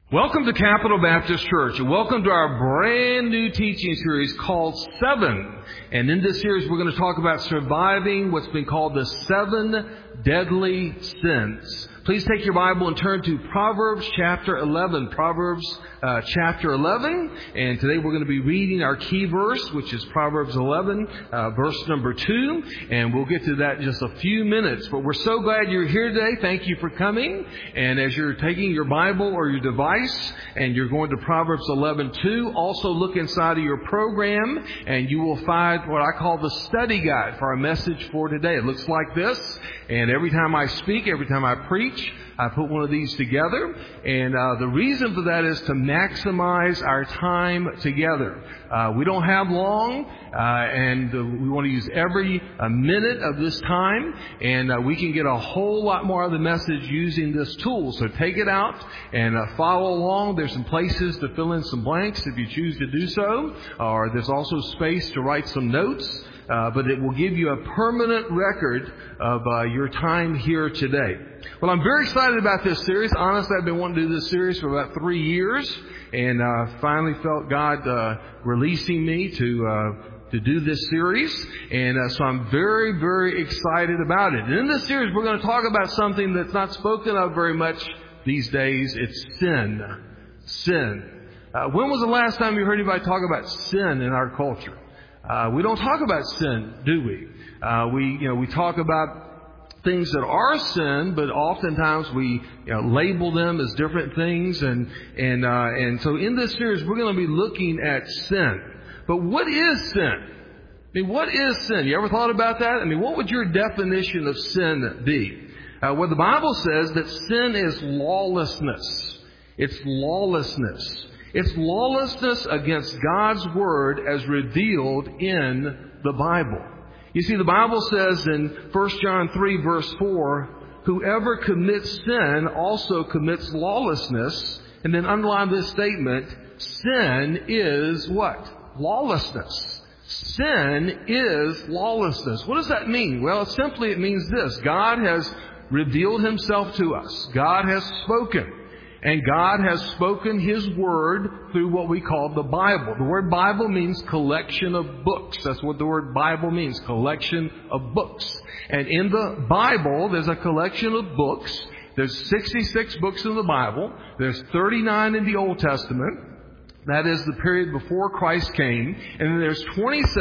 Welcome to Capital Baptist Church, and welcome to our brand new teaching series called 7. And in this series, we're going to talk about surviving what's been called the 7 deadly sins. Please take your Bible and turn to Proverbs chapter 11. Proverbs chapter 11. And today we're going to be reading our key verse, which is Proverbs 11, verse number 2. And we'll get to that in just a few minutes. But we're so glad you're here today. Thank you for coming. And as you're taking your Bible or your device and you're going to Proverbs 11:2, also look inside of your program and you will find what I call the study guide for our message for today. It looks like this. And every time I speak, every time I preach, I put one of these together. And the reason for that is to maximize our time together. We don't have long, and we want to use every minute of this time. And we can get a whole lot more of the message using this tool. So take it out and follow along. There's some places to fill in some blanks if you choose to do so. Or there's also space to write some notes. But it will give you a permanent record of your time here today. Well, I'm very excited about this series. Honestly, I've been wanting to do this series for about 3 years, and finally felt God releasing me to do this series. And so I'm very, very excited about it. And in this series, we're going to talk about something that's not spoken of very much these days. It's sin. Sin. When was the last time you heard anybody talk about sin in our culture? We don't talk about sin, do we? We talk about things that are sin, but oftentimes we label them as different things. And so in this series, we're going to be looking at sin. But what is sin? I mean, what is sin? You ever thought about that? I mean, what would your definition of sin be? Well, the Bible says that sin is lawlessness. It's lawlessness. It's lawlessness against God's Word as revealed in the Bible. You see, the Bible says in 1 John 3 verse 4, whoever commits sin also commits lawlessness. And then underline this statement, sin is what? Lawlessness. Sin is lawlessness. What does that mean? Well, simply it means this. God has revealed Himself to us. God has spoken. And God has spoken His Word through what we call the Bible. The word Bible means collection of books. That's what the word Bible means, collection of books. And in the Bible, there's a collection of books. There's 66 books in the Bible. There's 39 in the Old Testament. That is the period before Christ came. And then there's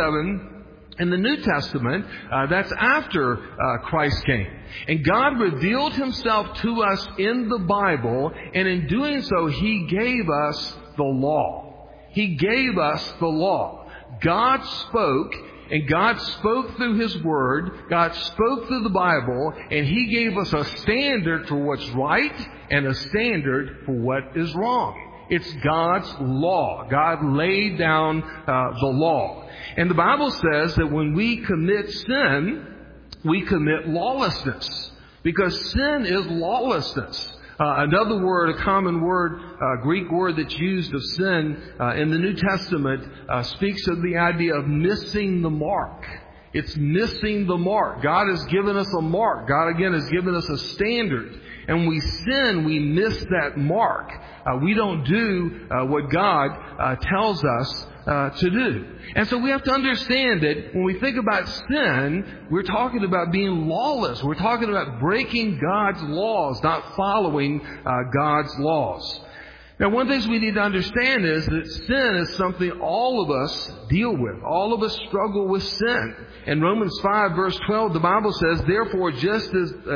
27 in the New Testament, that's after Christ came. And God revealed Himself to us in the Bible, and in doing so, He gave us the law. He gave us the law. God spoke, and God spoke through His Word. God spoke through the Bible, and He gave us a standard for what's right and a standard for what is wrong. It's God's law. God laid down the law. And the Bible says that when we commit sin, we commit lawlessness. Because sin is lawlessness. Another word, a common word, Greek word that's used of sin in the New Testament speaks of the idea of missing the mark. It's missing the mark. God has given us a mark. God, again, has given us a standard. And when we sin, we miss that mark. We don't do what God tells us to do. And so we have to understand that when we think about sin, we're talking about being lawless. We're talking about breaking God's laws, not following God's laws. Now, one of the things we need to understand is that sin is something all of us deal with. All of us struggle with sin. In Romans 5 verse 12, the Bible says, therefore, just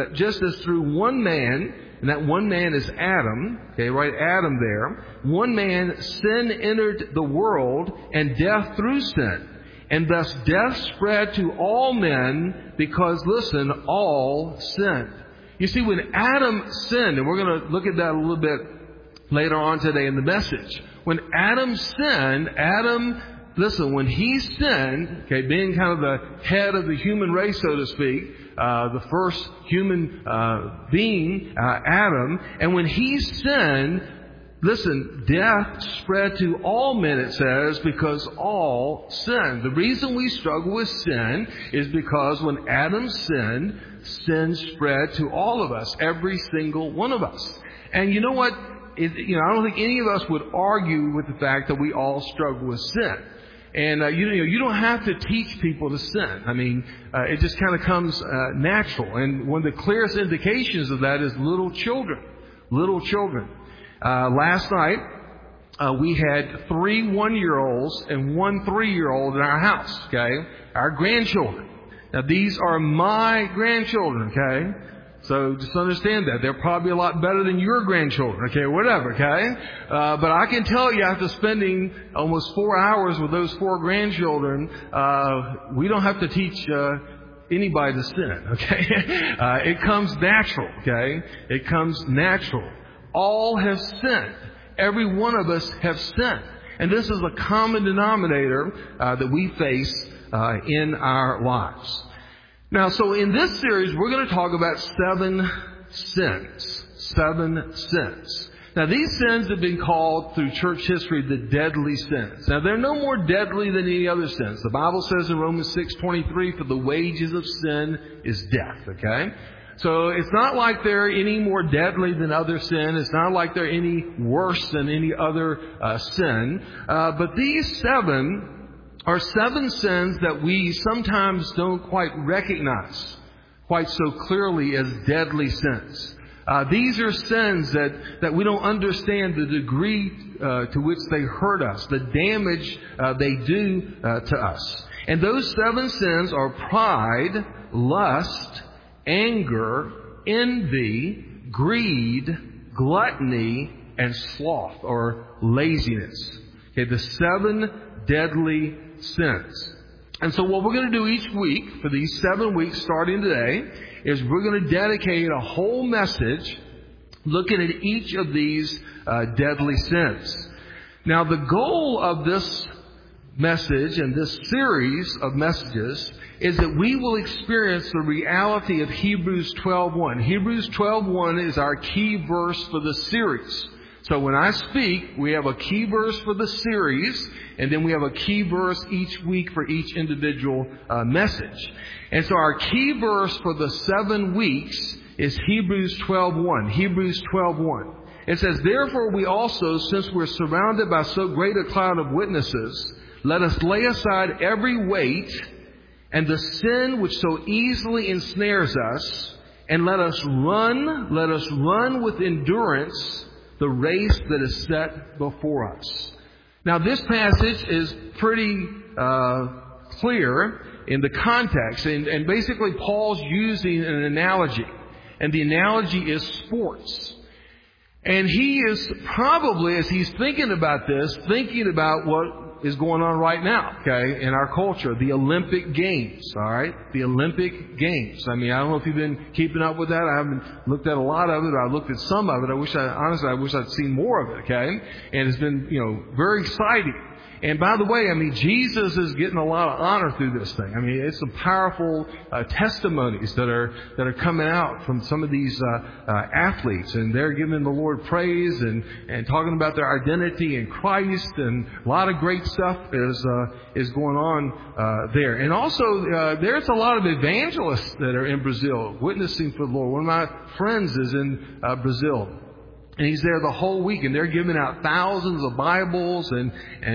as through one man, and that one man is Adam, okay, right, Adam there, one man, sin entered the world, and death through sin. And thus death spread to all men because, listen, all sinned. You see, when Adam sinned, and we're going to look at that a little bit later on today in the message. When Adam sinned, when he sinned, okay, being kind of the head of the human race, so to speak, the first human being, Adam, and when he sinned, listen, death spread to all men, it says, because all sinned. The reason we struggle with sin is because when Adam sinned, sin spread to all of us, every single one of us. And you know what? I don't think any of us would argue with the fact that we all struggle with sin. And, you don't have to teach people to sin. I mean, it just kind of comes, natural. And one of the clearest indications of that is little children. Little children. Last night, we had 3 1-year-olds and 1 3-year-old in our house, okay? Our grandchildren. Now, these are my grandchildren, okay? So just understand that. They're probably a lot better than your grandchildren, okay? Whatever, okay? But I can tell you after spending almost 4 hours with those 4 grandchildren, we don't have to teach anybody to sin, okay? It comes natural, okay? It comes natural. All have sinned. Every one of us have sinned. And this is a common denominator that we face in our lives. Now, so in this series, we're going to talk about 7 sins. 7 sins. Now, these sins have been called through church history the deadly sins. Now, they're no more deadly than any other sins. The Bible says in Romans 6:23, for the wages of sin is death, okay? So it's not like they're any more deadly than other sin. It's not like they're any worse than any other sin. But these 7 are 7 sins that we sometimes don't quite recognize quite so clearly as deadly sins. These are sins that we don't understand the degree to which they hurt us, the damage they do to us. And those 7 sins are pride, lust, anger, envy, greed, gluttony, and sloth or laziness. Okay, the 7 deadly sins. And so what we're going to do each week for these 7 weeks starting today is we're going to dedicate a whole message looking at each of these deadly sins. Now, the goal of this message and this series of messages is that we will experience the reality of Hebrews 12:1. Hebrews 12:1 is our key verse for the series. So when I speak, we have a key verse for the series, and then we have a key verse each week for each individual message. And so our key verse for the 7 weeks is Hebrews 12:1. Hebrews 12:1. It says, therefore we also, since we're surrounded by so great a cloud of witnesses, let us lay aside every weight and the sin which so easily ensnares us, and let us run with endurance the race that is set before us. Now, this passage is pretty clear in the context, and basically Paul's using an analogy, and the analogy is sports. And he is probably, as he's thinking about this, thinking about what is going on right now, okay, in our culture, the Olympic Games, all right? The Olympic Games. I mean, I don't know if you've been keeping up with that. I haven't looked at a lot of it. I looked at some of it. I wish I'd seen more of it, okay? And it's been, very exciting. And by the way, I mean, Jesus is getting a lot of honor through this thing. I mean, it's some powerful testimonies that are coming out from some of these athletes, and they're giving the Lord praise and talking about their identity in Christ, and a lot of great stuff is going on there. And also, there's a lot of evangelists that are in Brazil witnessing for the Lord. One of my friends is in Brazil. And he's there the whole week, and they're giving out thousands of Bibles and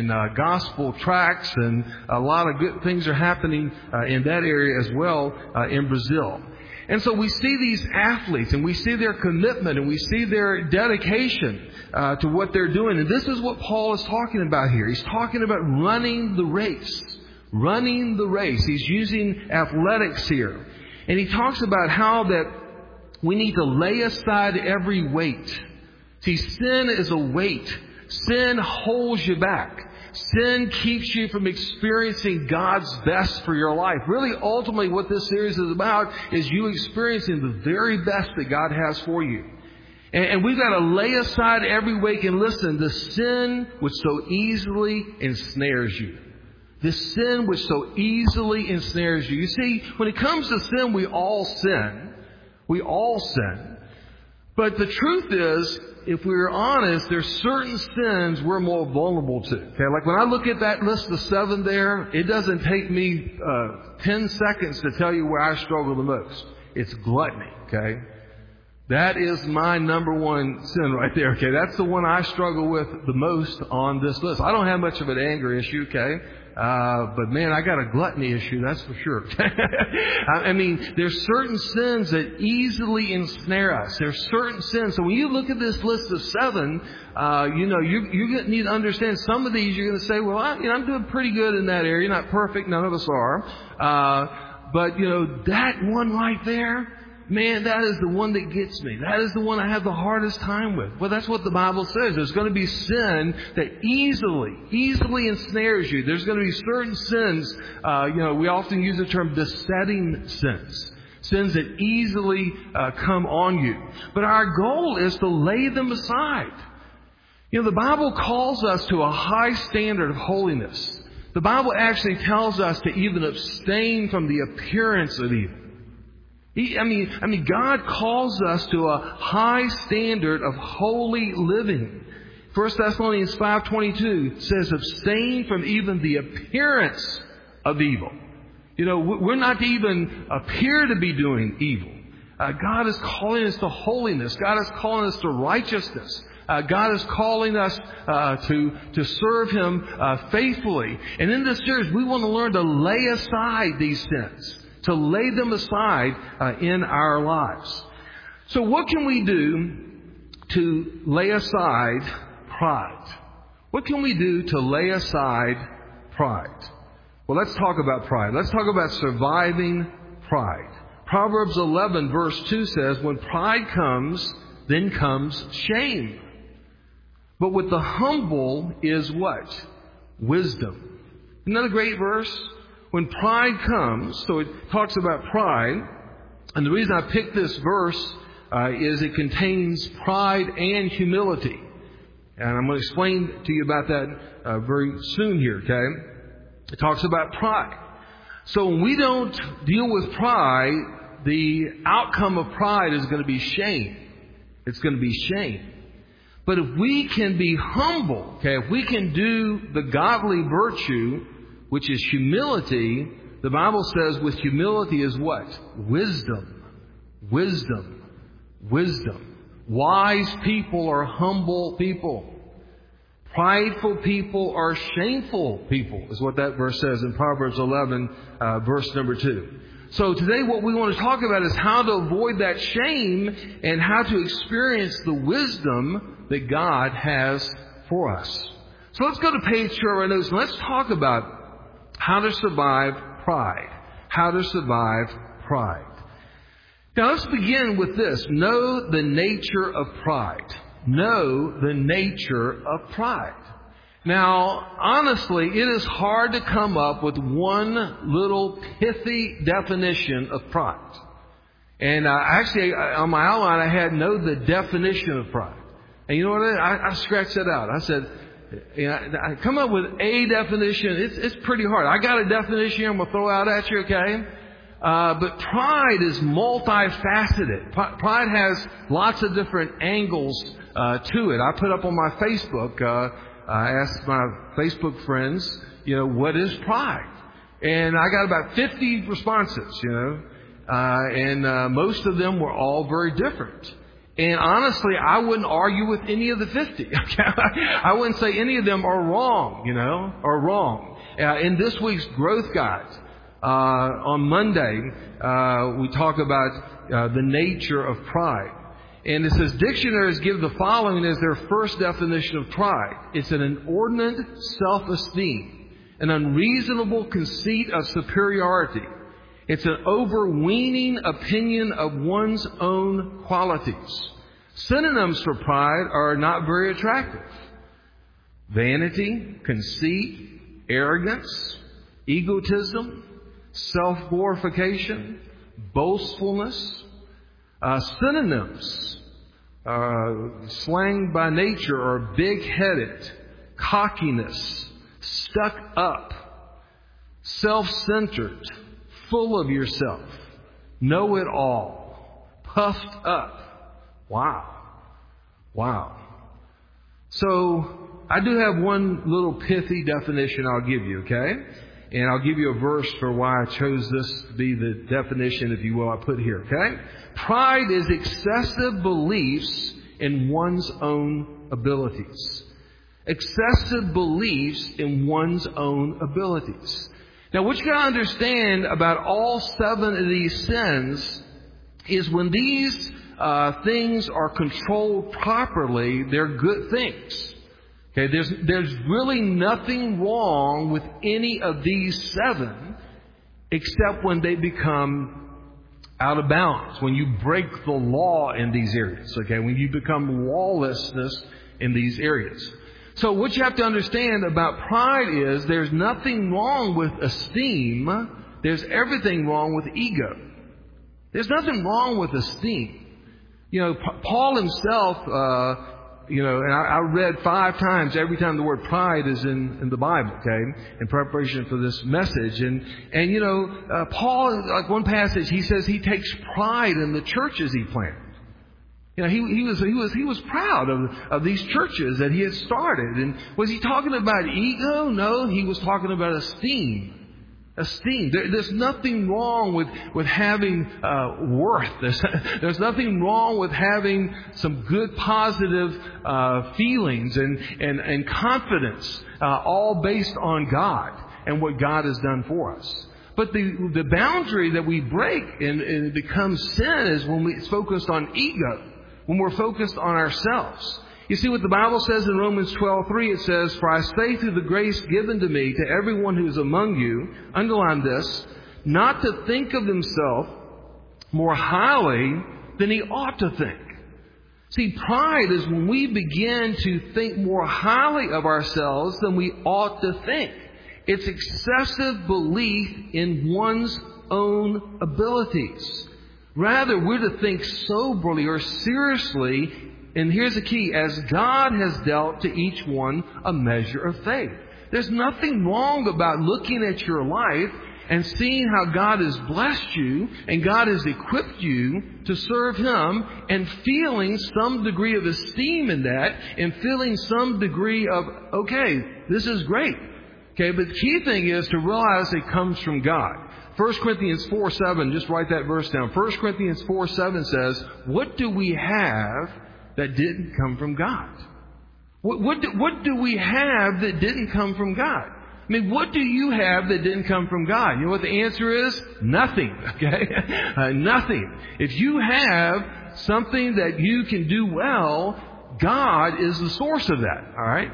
gospel tracts, and a lot of good things are happening in that area as well in Brazil. And so we see these athletes, and we see their commitment, and we see their dedication to what they're doing. And this is what Paul is talking about here. He's talking about running the race. Running the race. He's using athletics here. And he talks about how that we need to lay aside every weight. See, sin is a weight. Sin holds you back. Sin keeps you from experiencing God's best for your life. Really, ultimately, what this series is about is you experiencing the very best that God has for you. And we've got to lay aside every weight and listen, the sin which so easily ensnares you. The sin which so easily ensnares you. You see, when it comes to sin, we all sin. We all sin. But the truth is, if we're honest, there's certain sins we're more vulnerable to. Okay, like when I look at that list of 7 there, it doesn't take me 10 seconds to tell you where I struggle the most. It's gluttony, okay? That is my number one sin right there, okay? That's the one I struggle with the most on this list. I don't have much of an anger issue, okay? But man, I got a gluttony issue, that's for sure. I mean, there's certain sins that easily ensnare us. There's certain sins. So when you look at this list of 7, you need to understand some of these you're going to say, well, I'm doing pretty good in that area. Not perfect. None of us are. But that one right there, man, that is the one that gets me. That is the one I have the hardest time with. Well, that's what the Bible says. There's going to be sin that easily ensnares you. There's going to be certain sins, we often use the term besetting sins. Sins that easily come on you. But our goal is to lay them aside. The Bible calls us to a high standard of holiness. The Bible actually tells us to even abstain from the appearance of evil. God calls us to a high standard of holy living. 1 Thessalonians 5:22 says, abstain from even the appearance of evil. We're not to even appear to be doing evil. God is calling us to holiness. God is calling us to righteousness. God is calling us to serve Him faithfully. And in this series, we want to learn to lay aside these sins. To lay them aside in our lives. So what can we do to lay aside pride? What can we do to lay aside pride? Well, let's talk about pride. Let's talk about surviving pride. Proverbs 11 verse 2 says, when pride comes, then comes shame. But with the humble is what? Wisdom. Isn't that a great verse? When pride comes, so it talks about pride, and the reason I picked this verse is it contains pride and humility. And I'm going to explain to you about that very soon here, okay? It talks about pride. So when we don't deal with pride, the outcome of pride is going to be shame. It's going to be shame. But if we can be humble, okay, if we can do the godly virtue, which is humility, the Bible says with humility is what? Wisdom. Wisdom. Wisdom. Wise people are humble people. Prideful people are shameful people, is what that verse says in Proverbs 11, verse number 2. So today what we want to talk about is how to avoid that shame and how to experience the wisdom that God has for us. So let's go to page 2 of our notes and let's talk about how to survive pride. How to survive pride. Now let's begin with this. Know the nature of pride. Know the nature of pride. Now, honestly, it is hard to come up with one little pithy definition of pride. And actually, on my outline, I had know the definition of pride. And you know what? I scratched that out. I said, I come up with a definition. It's pretty hard. I got a definition here I'm going to throw out at you, okay? But pride is multifaceted. Pride has lots of different angles to it. I put up on my Facebook, I asked my Facebook friends, what is pride? And I got about 50 responses, and most of them were all very different. And honestly, I wouldn't argue with any of the 50. Okay? I wouldn't say any of them are wrong, are wrong. In this week's Growth Guide, on Monday, we talk about the nature of pride. And it says dictionaries give the following as their first definition of pride. It's an inordinate self-esteem, an unreasonable conceit of superiority. It's an overweening opinion of one's own qualities. Synonyms for pride are not very attractive. Vanity, conceit, arrogance, egotism, self-glorification, boastfulness. Synonyms, slang by nature, are big-headed, cockiness, stuck up, self-centered, full of yourself, know-it-all, puffed up. Wow. So, I do have one little pithy definition I'll give you, okay? And I'll give you a verse for why I chose this to be the definition, if you will, I put here, okay? Pride is excessive beliefs in one's own abilities. Excessive beliefs in one's own abilities. Now, what you got to understand about all 7 of these sins is when these things are controlled properly, they're good things. Okay, there's really nothing wrong with any of these 7, except when they become out of balance, when you break the law in these areas. Okay, when you become lawlessness in these areas. So what you have to understand about pride is there's nothing wrong with esteem. There's everything wrong with ego. There's nothing wrong with esteem. You know, Paul himself, and I read 5 times every time the word pride is in the Bible, okay, in preparation for this message. And Paul, like one passage, he says he takes pride in the churches he planted. You know, he was proud of these churches that he had started. And was he talking about ego? No, he was talking about esteem. Esteem. There's nothing wrong with having worth. There's nothing wrong with having some good positive feelings and confidence, all based on God and what God has done for us. But the boundary that we break and it becomes sin is when it's focused on ego, when we're focused on ourselves. You see what the Bible says in Romans 12:3, it says, "For I say through the grace given to me to everyone who is among you," underline this, "not to think of himself more highly than he ought to think." See, pride is when we begin to think more highly of ourselves than we ought to think. It's excessive belief in one's own abilities. Rather, we're to think soberly or seriously. And here's the key, as God has dealt to each one a measure of faith. There's nothing wrong about looking at your life and seeing how God has blessed you and God has equipped you to serve Him and feeling some degree of esteem in that and feeling some degree of, okay, this is great. Okay, but the key thing is to realize it comes from God. 1 Corinthians 4:7, just write that verse down. 1 Corinthians 4:7 says, what do we have that didn't come from God? What do we have that didn't come from God? I mean, what do you have that didn't come from God? You know what the answer is? Nothing. Okay? Nothing. If you have something that you can do well, God is the source of that. All right?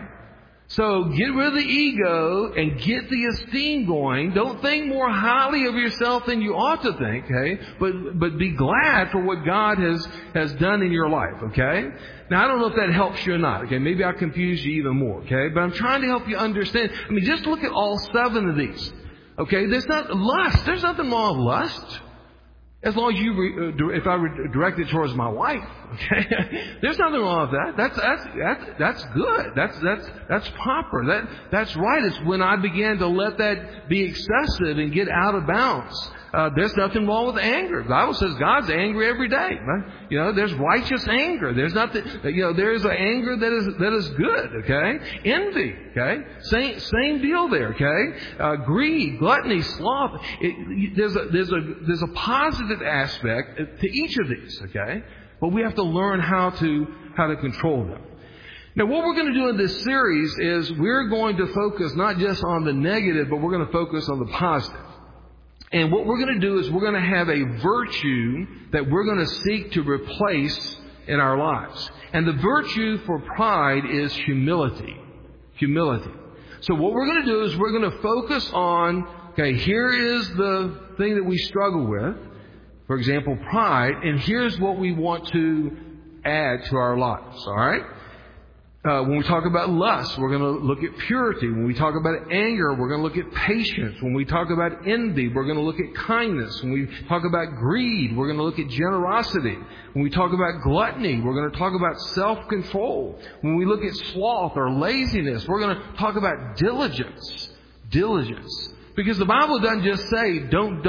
So get rid of the ego and get the esteem going. Don't think more highly of yourself than you ought to think, okay? But be glad for what God has done in your life, okay? Now, I don't know if that helps you or not, okay? Maybe I confused you even more, okay? But I'm trying to help you understand. I mean, just look at all 7 of these, okay? There's not lust. There's nothing wrong with lust. As long as if I direct it towards my wife, okay, there's nothing wrong with that. That's good. That's proper. That's right. It's when I began to let that be excessive and get out of bounds. There's nothing wrong with anger. The Bible says God's angry every day. Right? You know, there's righteous anger. There's nothing. You know, there's an anger that is good. Okay, envy. Okay, same deal there. Okay, greed, gluttony, sloth. There's a positive aspect to each of these. Okay, but we have to learn how to control them. Now, what we're going to do in this series is we're going to focus not just on the negative, but we're going to focus on the positive. And what we're going to do is we're going to have a virtue that we're going to seek to replace in our lives. And the virtue for pride is humility. Humility. So what we're going to do is we're going to focus on, okay, here is the thing that we struggle with. For example, pride. And here's what we want to add to our lives. All right? When we talk about lust, we're going to look at purity. When we talk about anger, we're going to look at patience. When we talk about envy, we're going to look at kindness. When we talk about greed, we're going to look at generosity. When we talk about gluttony, we're going to talk about self-control. When we look at sloth or laziness, we're going to talk about diligence. Diligence. Because the Bible doesn't just say don't.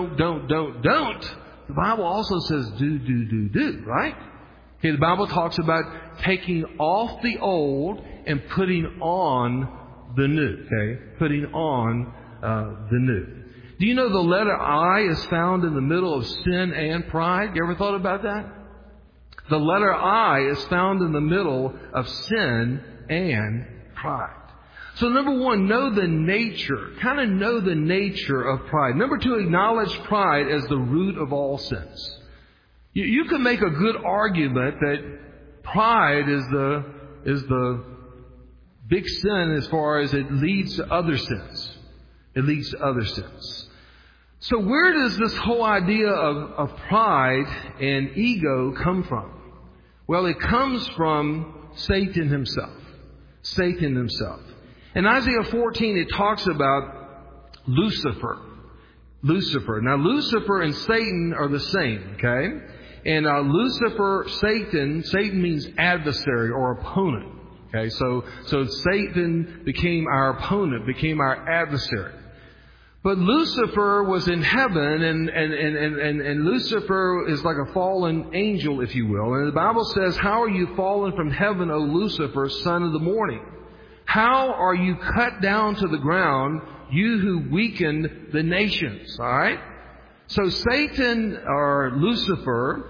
The Bible also says do, right? Okay, the Bible talks about taking off the old and putting on the new. Okay, putting on the new. Do you know the letter I is found in the middle of sin and pride? You ever thought about that? The letter I is found in the middle of sin and pride. So number one, know the nature. Kind of know the nature of pride. Number two, acknowledge pride as the root of all sins. You can make a good argument that pride is the big sin as far as it leads to other sins. It leads to other sins. So where does this whole idea of pride and ego come from? Well, it comes from Satan himself. Satan himself. In Isaiah 14, it talks about Lucifer. Lucifer. Now, Lucifer and Satan are the same, okay? And Lucifer, Satan means adversary or opponent. Okay, so Satan became our opponent, became our adversary. But Lucifer was in heaven, and Lucifer is like a fallen angel, if you will. And the Bible says, "How are you fallen from heaven, O Lucifer, son of the morning? How are you cut down to the ground, you who weakened the nations?" All right? So Satan, or Lucifer,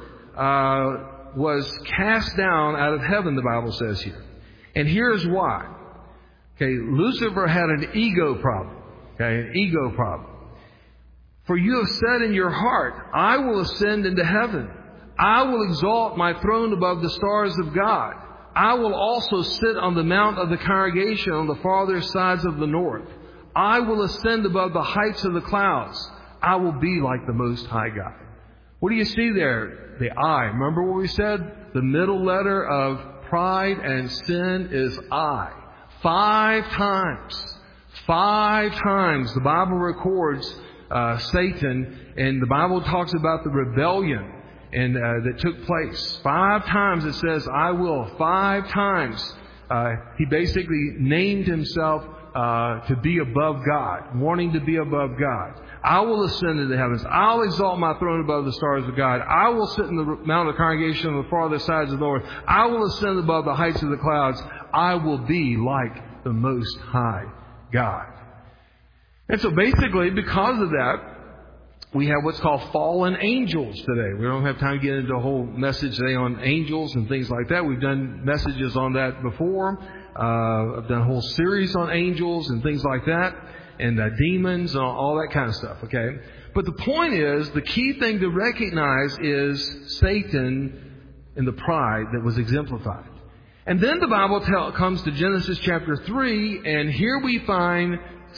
was cast down out of heaven, the Bible says here. And here's why. Okay, Lucifer had an ego problem. Okay, an ego problem. "For you have said in your heart, I will ascend into heaven. I will exalt my throne above the stars of God. I will also sit on the mount of the congregation on the farther sides of the north. I will ascend above the heights of the clouds. I will be like the Most High God." What do you see there? The I. Remember what we said? The middle letter of pride and sin is I. 5 times. 5 times the Bible records Satan, and the Bible talks about the rebellion and that took place. 5 times it says, "I will." 5 times he basically named himself to be above God, wanting to be above God. "I will ascend into the heavens. I'll exalt my throne above the stars of God. I will sit in the mount of the congregation on the farther sides of the north. I will ascend above the heights of the clouds. I will be like the Most High God." And so basically, because of that, we have what's called fallen angels today. We don't have time to get into a whole message today on angels and things like that. We've done messages on that before. I've done a whole series on angels and things like that, and demons and all that kind of stuff, okay? But the point is, the key thing to recognize is Satan and the pride that was exemplified. And then the Bible comes to Genesis chapter 3, and here we find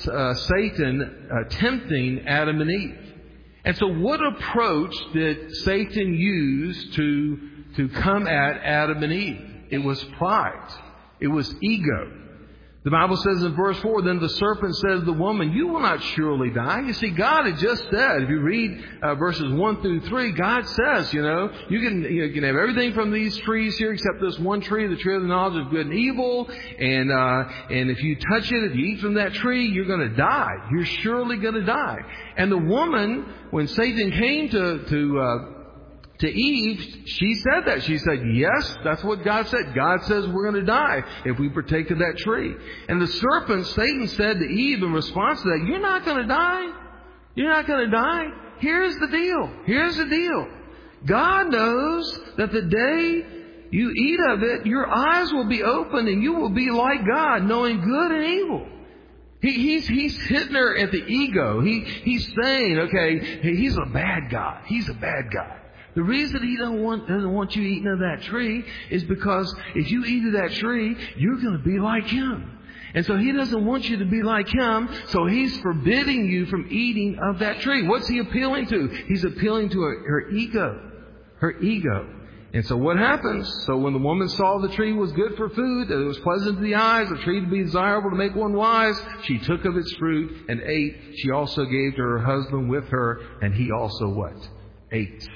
Satan tempting Adam and Eve. And so what approach did Satan use to come at Adam and Eve? It was pride. It was ego. The Bible says in verse 4, "Then the serpent said to the woman, you will not surely die." You see, God had just said, if you read verses 1 through 3, God says, you can have everything from these trees here except this one tree, the tree of the knowledge of good and evil. And if you touch it, if you eat from that tree, you're going to die. You're surely going to die. And the woman, when Satan came to Eve, she said that. She said, yes, that's what God said. God says we're going to die if we partake of that tree. And the serpent, Satan, said to Eve in response to that, you're not going to die. You're not going to die. Here's the deal. Here's the deal. God knows that the day you eat of it, your eyes will be opened and you will be like God, knowing good and evil. He's hitting her at the ego. He's saying, okay, he's a bad God. He's a bad God. The reason he doesn't want you eating of that tree is because if you eat of that tree, you're going to be like him. And so he doesn't want you to be like him, so he's forbidding you from eating of that tree. What's he appealing to? He's appealing to her ego. Her ego. And so what happens? So when the woman saw the tree was good for food, that it was pleasant to the eyes, a tree to be desirable to make one wise, she took of its fruit and ate. She also gave to her husband with her, and he also what? Ate.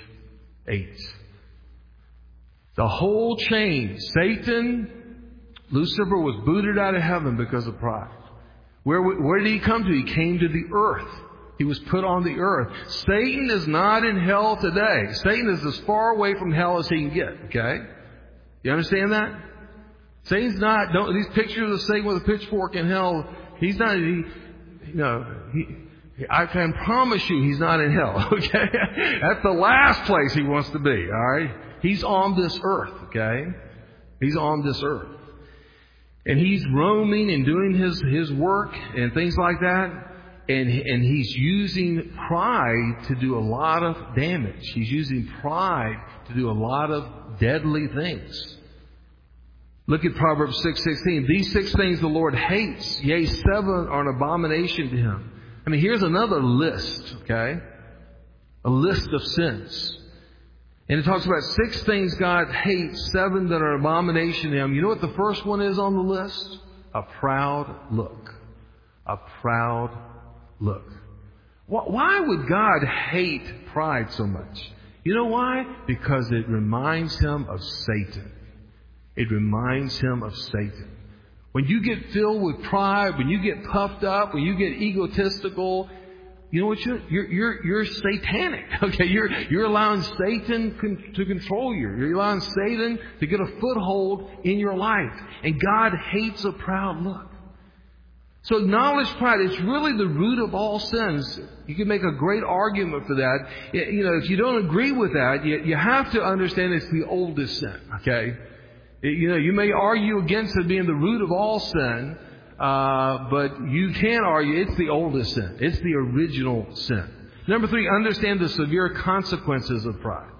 The whole chain. Satan, Lucifer was booted out of heaven because of pride. Where did he come to? He came to the earth. He was put on the earth. Satan is not in hell today. Satan is as far away from hell as he can get. Okay? You understand that? Satan's not, these pictures of Satan with a pitchfork in hell, he's not I can promise you he's not in hell, okay? That's the last place he wants to be, all right? He's on this earth, okay? He's on this earth. And he's roaming and doing his work and things like that. And he's using pride to do a lot of damage. He's using pride to do a lot of deadly things. Look at Proverbs 6:16. These 6 things the Lord hates, yea, 7 are an abomination to him. I mean, here's another list, okay? A list of sins. And it talks about 6 things God hates, 7 that are an abomination to him. You know what the first one is on the list? A proud look. A proud look. Why would God hate pride so much? You know why? Because it reminds him of Satan. It reminds him of Satan. When you get filled with pride, when you get puffed up, when you get egotistical, you know what you're satanic. Okay, you're allowing Satan to control you. You're allowing Satan to get a foothold in your life. And God hates a proud look. So acknowledge pride. It's really the root of all sins. You can make a great argument for that. If you don't agree with that, you have to understand it's the oldest sin. Okay, you may argue against it being the root of all sin. But you can argue it's the oldest sin. It's the original sin. Number 3, understand the severe consequences of pride.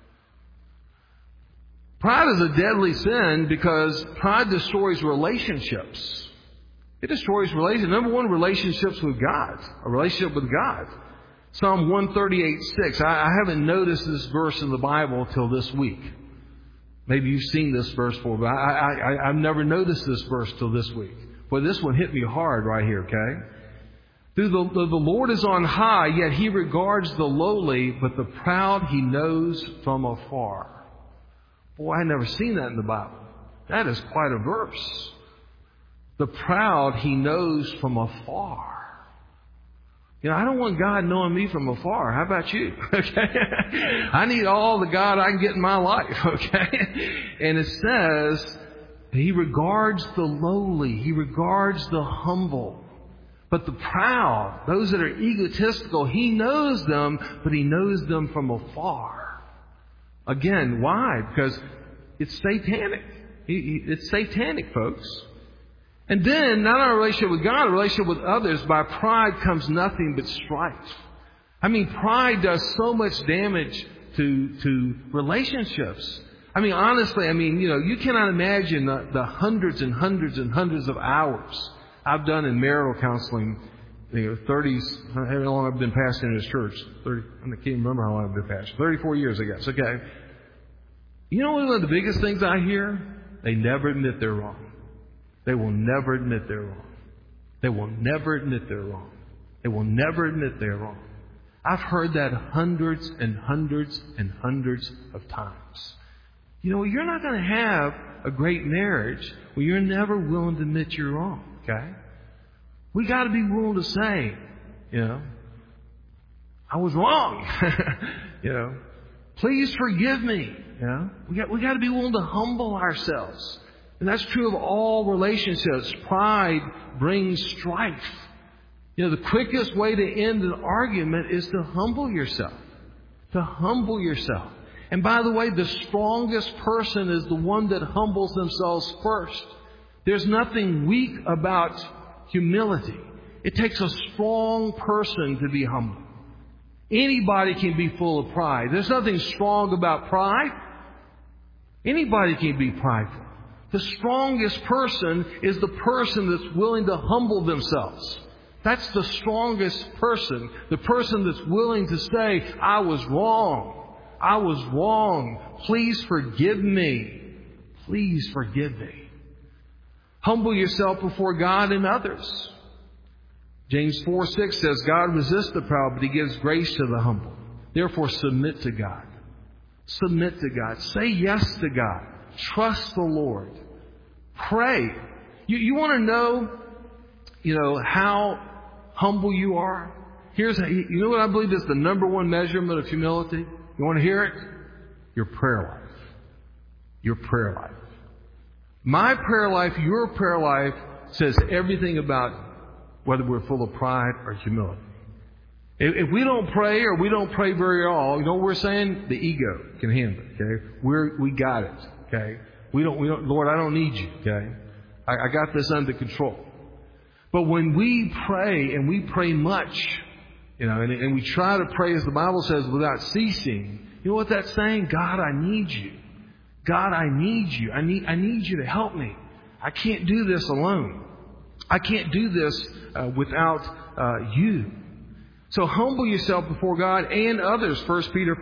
Pride is a deadly sin because pride destroys relationships. It destroys relationships. Number 1, relationships with God. A relationship with God. Psalm 138:6. I haven't noticed this verse in the Bible till this week. Maybe you've seen this verse before, but I've never noticed this verse till this week. Well, this one hit me hard right here, okay? The Lord is on high, yet he regards the lowly, but the proud he knows from afar. Boy, I've never seen that in the Bible. That is quite a verse. The proud he knows from afar. I don't want God knowing me from afar. How about you? Okay? I need all the God I can get in my life, okay? And it says, he regards the lowly. He regards the humble. But the proud, those that are egotistical, he knows them, but he knows them from afar. Again, why? Because it's satanic. It's satanic, folks. And then, not our relationship with God, a relationship with others, by pride comes nothing but strife. I mean, pride does so much damage to relationships. I mean, honestly, you cannot imagine the hundreds and hundreds and hundreds of hours I've done in marital counseling. 30s, how long I've been pastoring this church? I can't remember how long I've been pastoring. 34 years, I guess. Okay. You know one of the biggest things I hear? They never admit they're wrong. They will never admit they're wrong. They will never admit they're wrong. They will never admit they're wrong. I've heard that hundreds and hundreds and hundreds of times. You're not going to have a great marriage when you're never willing to admit you're wrong, okay? We got to be willing to say, I was wrong. Please forgive me. We got to be willing to humble ourselves. And that's true of all relationships. Pride brings strife. The quickest way to end an argument is to humble yourself. To humble yourself. And by the way, the strongest person is the one that humbles themselves first. There's nothing weak about humility. It takes a strong person to be humble. Anybody can be full of pride. There's nothing strong about pride. Anybody can be prideful. The strongest person is the person that's willing to humble themselves. That's the strongest person. The person that's willing to say, I was wrong. I was wrong. Please forgive me. Please forgive me. Humble yourself before God and others. James 4:6 says, God resists the proud, but he gives grace to the humble. Therefore, submit to God. Submit to God. Say yes to God. Trust the Lord. Pray. You want to know, how humble you are? You know what I believe is the number one measurement of humility? You want to hear it? Your prayer life. Your prayer life. My prayer life, your prayer life says everything about whether we're full of pride or humility. If we don't pray or we don't pray very all, you know what we're saying? The ego can handle it, okay? We got it, okay? We don't, Lord, I don't need you, okay? I got this under control. But when we pray, and we pray much, you know, and we try to pray, as the Bible says, without ceasing, you know what that's saying? God, I need you. God, I need you. I need you to help me. I can't do this alone. I can't do this without you. So humble yourself before God and others. 1 Peter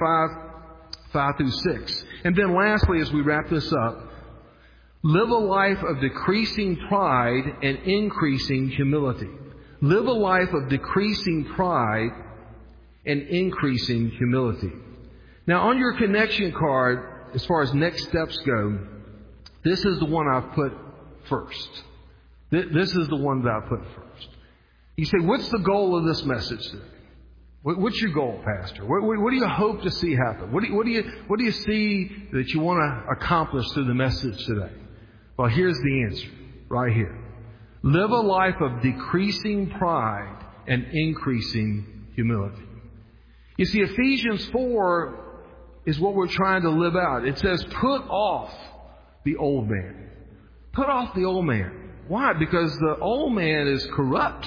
5 through 6. And then lastly, as we wrap this up, live a life of decreasing pride and increasing humility. Live a life of decreasing pride and increasing humility. Now, on your connection card, as far as next steps go, this is the one I've put first. This is the one that I put first. You say, what's the goal of this message today? What's your goal, Pastor? What do you hope to see happen? What do you see that you want to accomplish through the message today? Well, here's the answer right here. Live a life of decreasing pride and increasing humility. You see, Ephesians 4 is what we're trying to live out. It says, put off the old man. Put off the old man. Why? Because the old man is corrupt.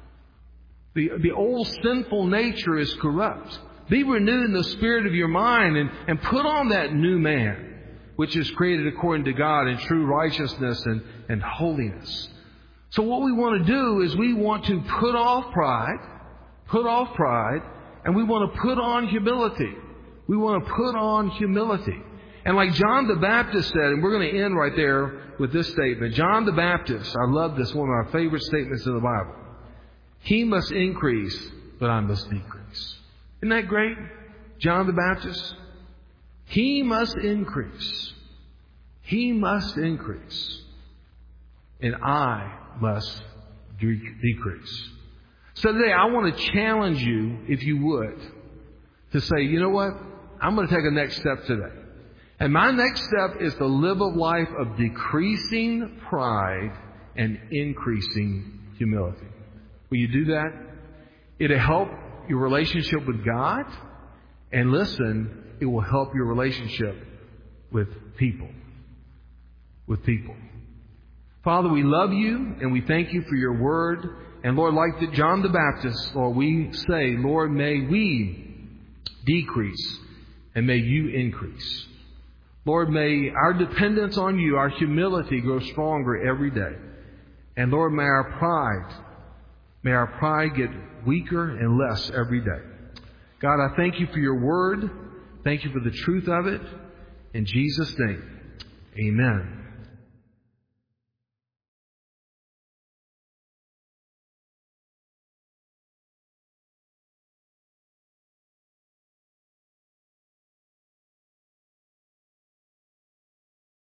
The old sinful nature is corrupt. Be renewed in the spirit of your mind and put on that new man, which is created according to God in true righteousness and holiness. So what we want to do is we want to put off pride, and we want to put on humility. We want to put on humility. And like John the Baptist said, and we're going to end right there with this statement. John the Baptist, I love this, one of my favorite statements in the Bible. He must increase, but I must decrease. Isn't that great? John the Baptist. He must increase. He must increase. And I must decrease. So today I want to challenge you, if you would, to say, you know what? I'm going to take a next step today. And my next step is to live a life of decreasing pride and increasing humility. Will you do that? It'll help your relationship with God. And listen, it will help your relationship with people. With people. Father, we love you and we thank you for your word. And Lord, like John the Baptist, Lord, we say, Lord, may we decrease and may you increase. Lord, may our dependence on you, our humility grow stronger every day. And Lord, may our pride get weaker and less every day. God, I thank you for your word. Thank you for the truth of it. In Jesus' name, amen.